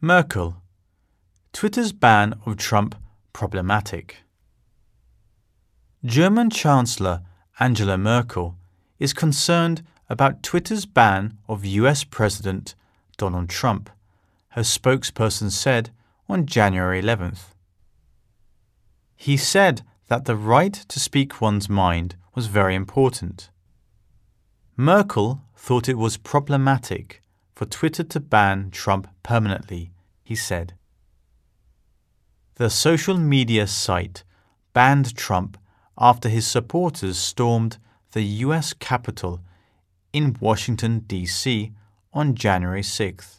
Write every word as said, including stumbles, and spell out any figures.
Merkel. Twitter's ban of Trump problematic. German Chancellor Angela Merkel is concerned about Twitter's ban of U S President Donald Trump, her spokesperson said on January eleventh. He said that the right to speak one's mind was very important. Merkel thought it was problematic for Twitter to ban Trump permanently, he said. The social media site banned Trump after his supporters stormed the U S Capitol in Washington, D C on January sixth.